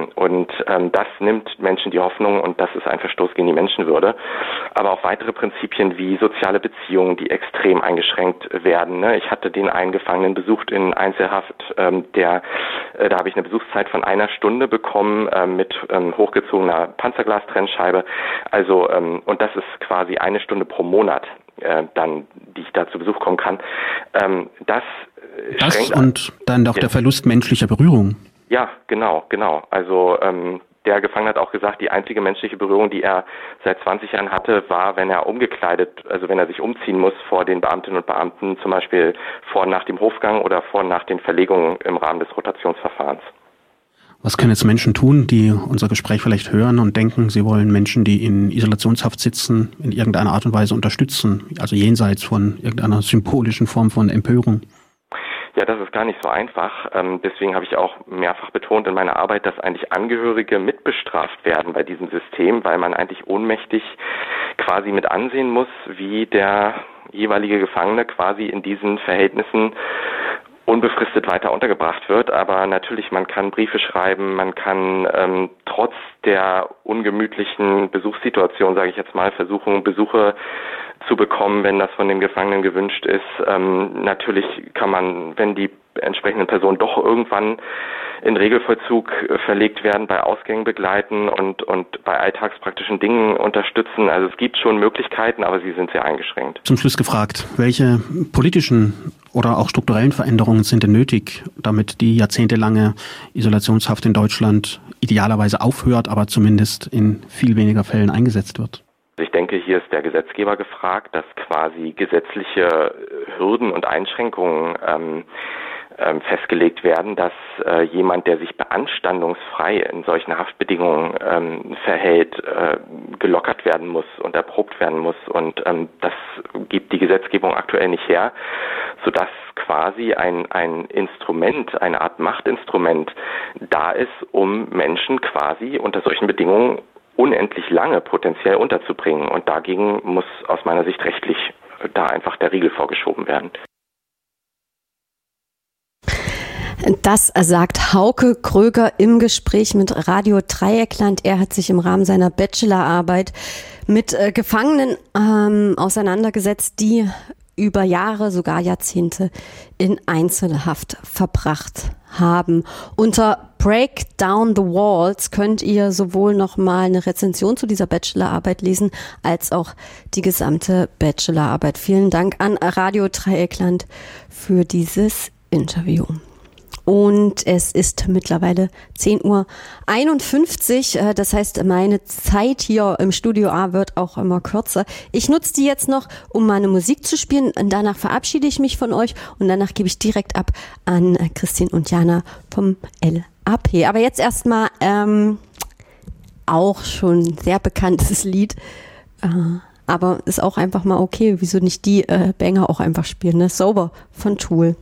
Speaker 5: Das nimmt Menschen die Hoffnung und das ist ein Verstoß gegen die Menschenwürde. Aber auch weitere Prinzipien wie soziale Beziehungen, die extrem eingeschränkt werden. Ich hatte den einen Gefangenen besucht in Einzelhaft, da habe ich eine Besuchszeit von 1 Stunde bekommen mit hochgezogener Panzerglastrennscheibe. Also und das ist quasi 1 Stunde pro Monat, die ich da zu Besuch kommen kann. Das und dann auch der Verlust menschlicher Berührung. Ja, genau. Also der Gefangene hat auch gesagt, die einzige menschliche Berührung, die er seit 20 Jahren hatte, war, wenn er wenn er sich umziehen muss vor den Beamtinnen und Beamten, zum Beispiel vor und nach dem Hofgang oder vor und nach den Verlegungen im Rahmen des Rotationsverfahrens.
Speaker 4: Was können jetzt Menschen tun, die unser Gespräch vielleicht hören und denken, sie wollen Menschen, die in Isolationshaft sitzen, in irgendeiner Art und Weise unterstützen, also jenseits von irgendeiner symbolischen Form von Empörung?
Speaker 5: Ja, das ist gar nicht so einfach. Deswegen habe ich auch mehrfach betont in meiner Arbeit, dass eigentlich Angehörige mitbestraft werden bei diesem System, weil man eigentlich ohnmächtig quasi mit ansehen muss, wie der jeweilige Gefangene quasi in diesen Verhältnissen unbefristet weiter untergebracht wird. Aber natürlich, man kann Briefe schreiben, man kann trotz der ungemütlichen Besuchssituation, sage ich jetzt mal, versuchen, Besuche zu bekommen, wenn das von dem Gefangenen gewünscht ist. Natürlich kann man, wenn die entsprechenden Personen doch irgendwann in Regelvollzug verlegt werden, bei Ausgängen begleiten und bei alltagspraktischen Dingen unterstützen. Also es gibt schon Möglichkeiten, aber sie sind sehr eingeschränkt.
Speaker 4: Zum Schluss gefragt, welche politischen oder auch strukturellen Veränderungen sind denn nötig, damit die jahrzehntelange Isolationshaft in Deutschland idealerweise aufhört, aber zumindest in viel weniger Fällen eingesetzt wird?
Speaker 5: Ich denke, hier ist der Gesetzgeber gefragt, dass quasi gesetzliche Hürden und Einschränkungen festgelegt werden, dass jemand, der sich beanstandungsfrei in solchen Haftbedingungen verhält, gelockert werden muss und erprobt werden muss. Und das gibt die Gesetzgebung aktuell nicht her, sodass quasi ein Instrument, eine Art Machtinstrument da ist, um Menschen quasi unter solchen Bedingungen unendlich lange potenziell unterzubringen. Und dagegen muss aus meiner Sicht rechtlich da einfach der Riegel vorgeschoben werden.
Speaker 1: Das sagt Hauke Kröger im Gespräch mit Radio Dreieckland. Er hat sich im Rahmen seiner Bachelorarbeit mit Gefangenen auseinandergesetzt, die über Jahre, sogar Jahrzehnte in Einzelhaft verbracht haben. Unter Break Down the Walls könnt ihr sowohl nochmal eine Rezension zu dieser Bachelorarbeit lesen, als auch die gesamte Bachelorarbeit. Vielen Dank an Radio Dreieckland für dieses Interview. Und es ist mittlerweile 10:51 Uhr. Das heißt, meine Zeit hier im Studio A wird auch immer kürzer. Ich nutze die jetzt noch, um meine Musik zu spielen. Und danach verabschiede ich mich von euch und danach gebe ich direkt ab an Christine und Jana vom LAP. Aber jetzt erstmal auch schon sehr bekanntes Lied. Aber ist auch einfach mal okay. Wieso nicht die Banger auch einfach spielen? Ne? Sober von Tool.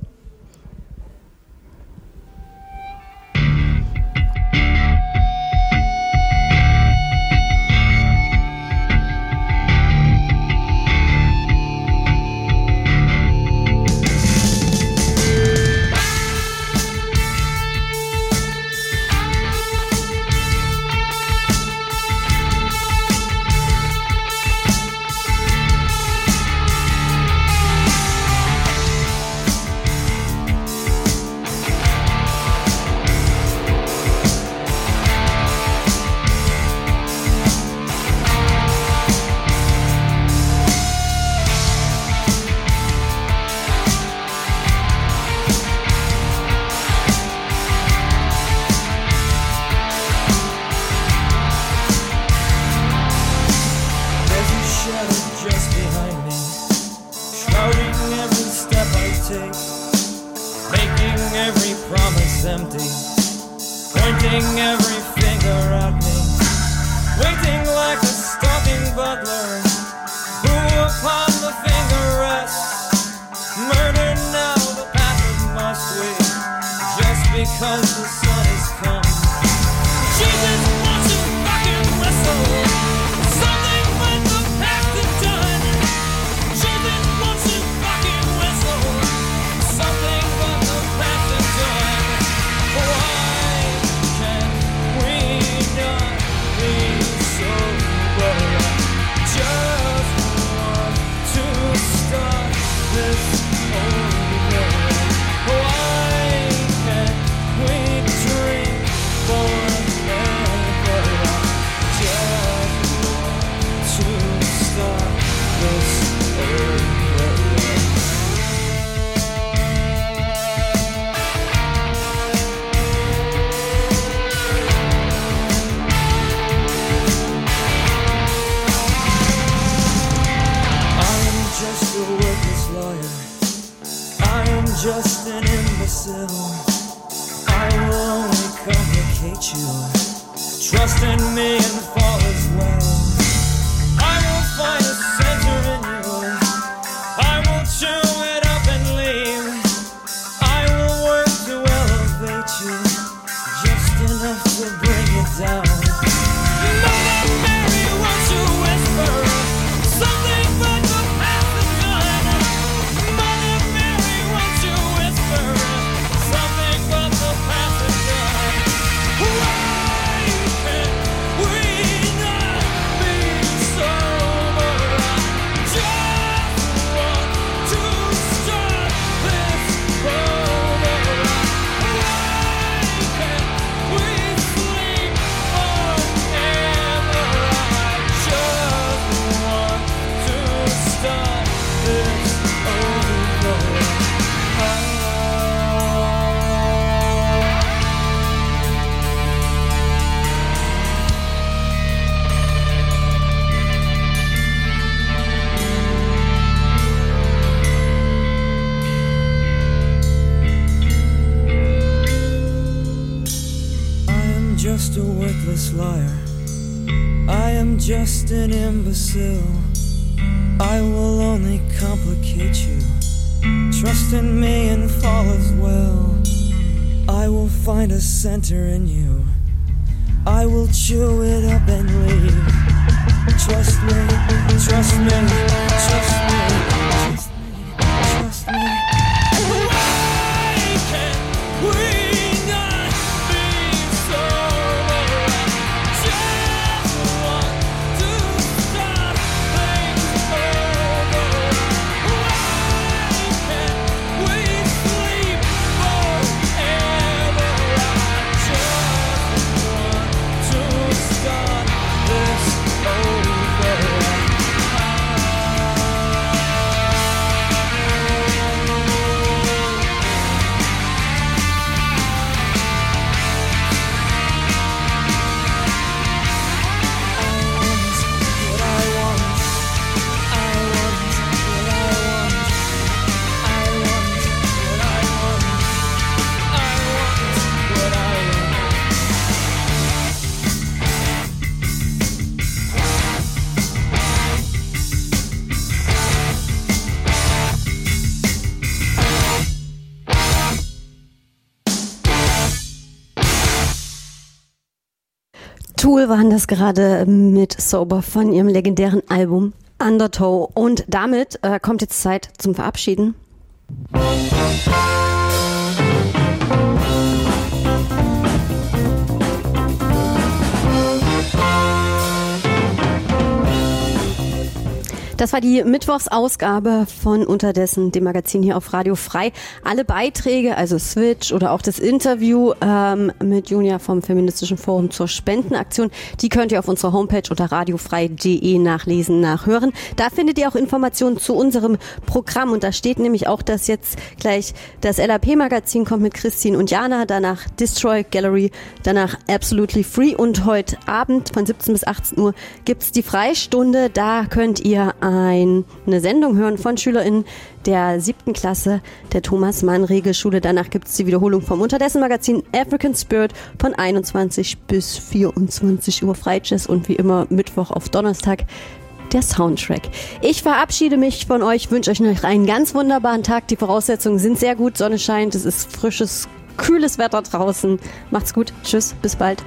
Speaker 6: Just an imbecile. I will only complicate you. Trust in me and fall as well. I will find a center in you. I will chew it up and leave. Trust me, trust me, trust me, trust me, trust me. Why can't we not be sober? Just want to start things over. Why
Speaker 1: Tool waren das gerade mit Sober von ihrem legendären Album Undertow. Und damit kommt jetzt Zeit zum Verabschieden. Das war die Mittwochsausgabe von Unterdessen, dem Magazin hier auf Radio Frei. Alle Beiträge, also Switch oder auch das Interview mit Junia vom Feministischen Forum zur Spendenaktion, die könnt ihr auf unserer Homepage unter radiofrei.de nachlesen, nachhören. Da findet ihr auch Informationen zu unserem Programm und da steht nämlich auch, dass jetzt gleich das LAP-Magazin kommt mit Christine und Jana, danach Destroy Gallery, danach Absolutely Free und heute Abend von 17 bis 18 Uhr gibt's die Freistunde. Da könnt ihr eine Sendung hören von SchülerInnen der 7. Klasse der Thomas-Mann-Regelschule. Danach gibt es die Wiederholung vom Unterdessen-Magazin African Spirit von 21 bis 24 Uhr Freijazz und wie immer Mittwoch auf Donnerstag der Soundtrack. Ich verabschiede mich von euch, wünsche euch noch einen ganz wunderbaren Tag. Die Voraussetzungen sind sehr gut, Sonne scheint, es ist frisches, kühles Wetter draußen. Macht's gut, tschüss, bis bald.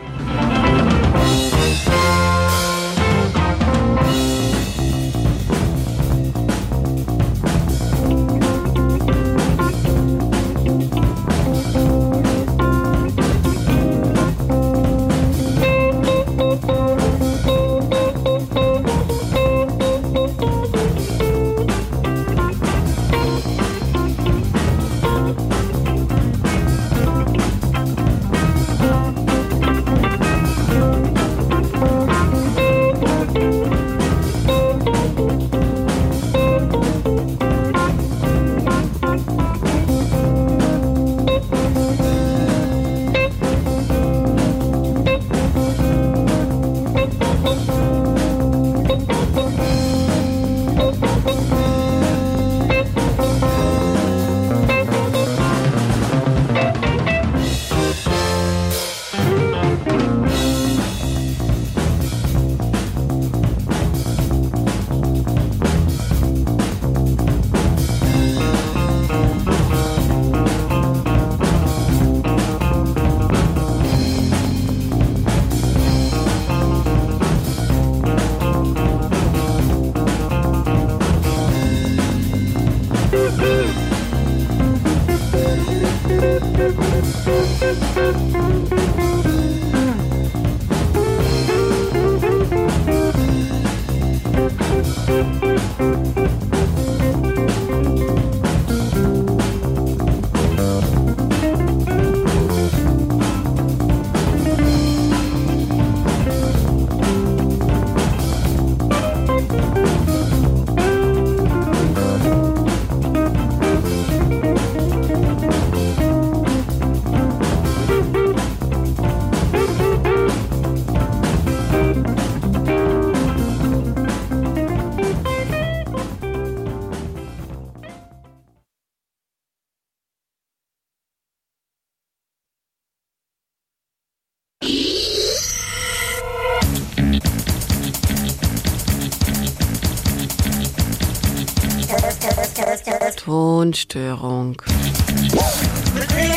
Speaker 7: Tonstörung.